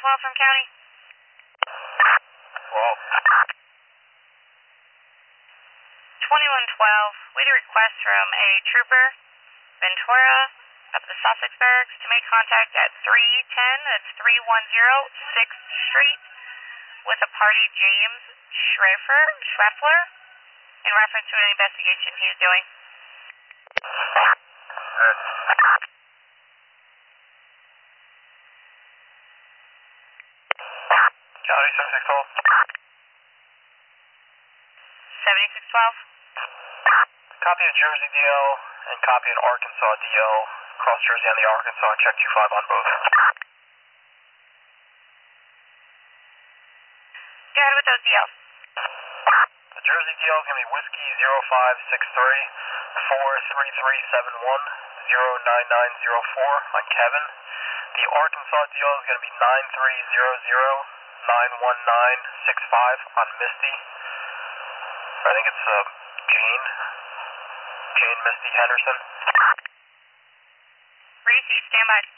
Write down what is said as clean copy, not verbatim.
2112 from County. Well, 2112, we had a request from a trooper, Ventura, up at the Sussex Barracks to make contact at 310, that's 310 6th Street, with a party James Schreffler, in reference to an investigation he is doing. County 7612. 7612. Copy of Jersey DL and copy an Arkansas DL. Cross Jersey on the Arkansas and check 25 on both. Go ahead with those DLs. The Jersey DL is going to be Whiskey 0563 43371 09904 on Kevin. The Arkansas DL is going to be 9300 91965 on Misty. I think it's Jane Misty Henderson. Receive, stand by.